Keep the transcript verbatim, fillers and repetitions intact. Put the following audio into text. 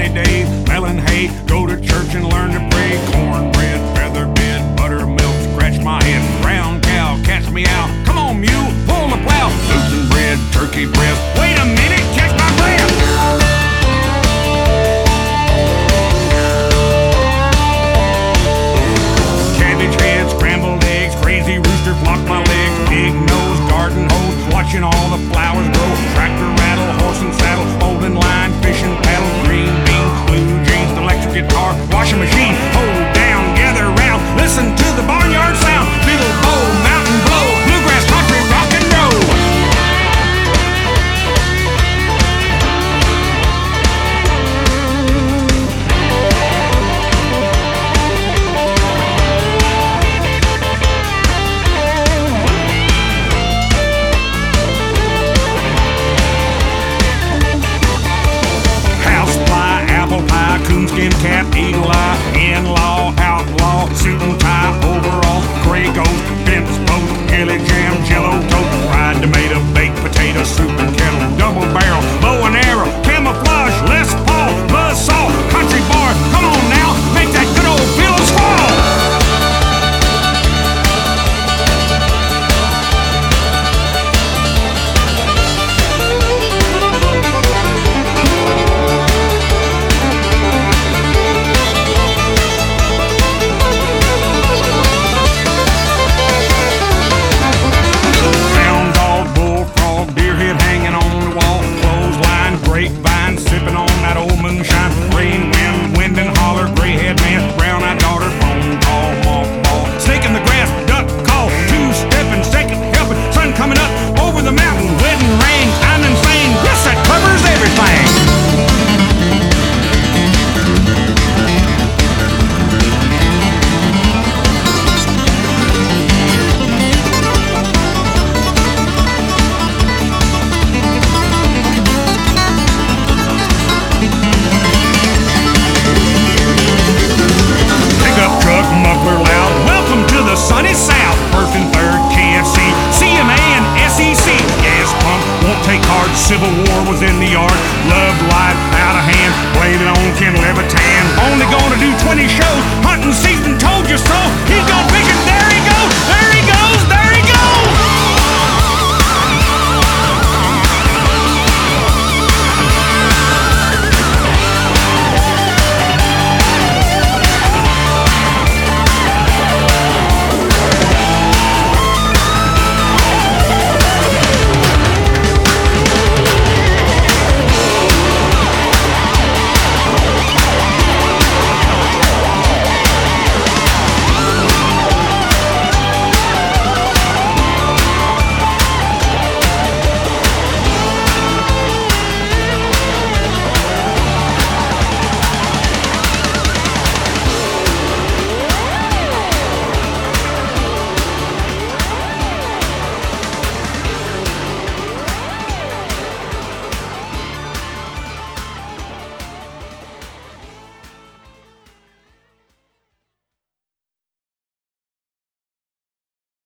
my days, melon hay, go to church and learn to pray. Cornbread, feather bed, buttermilk, scratch my head. Brown cow, catch me out. Come on, mule, pull the plow. Loosen bread, turkey breast. Wait a minute, catch my breath. Cabbage head, scrambled eggs, crazy rooster flock my legs. Big nose, garden hose, watching all the flowers grow. Tractor rattle, horse and saddle, folding line, fishing paddle, green beans, blue jeans, electric guitar, washing machine. Hold down, gather round, listen to the barnyard sound. Fiddle, bow, mountain blow, bluegrass, country, rock and roll. Coonskin cap, eagle eye, in-law, outlaw, suit and tie, overall, gray ghost, fence post, gilly jam, jello toast, fried tomato, baked potato, soup and kettle, double barrel, bow and arrow, camouflage, Les Paul, buzzsaw, country bar, come on now, make that good old fiddle squall. Grapevine, sipping on that old moonshine. Rain, wind, wind and holler, gray-head man, brown-eyed daughter, phone call, mothball. Snake in the grass, duck call, two-stepping, shaking, helping, sun coming up over the mountain. Wedding ring, I'm insane, yes, that covers everything. Sunny South, first and third, K F C, C M A and S E C. Gas pump, won't take hard, Civil War was in the yard. Love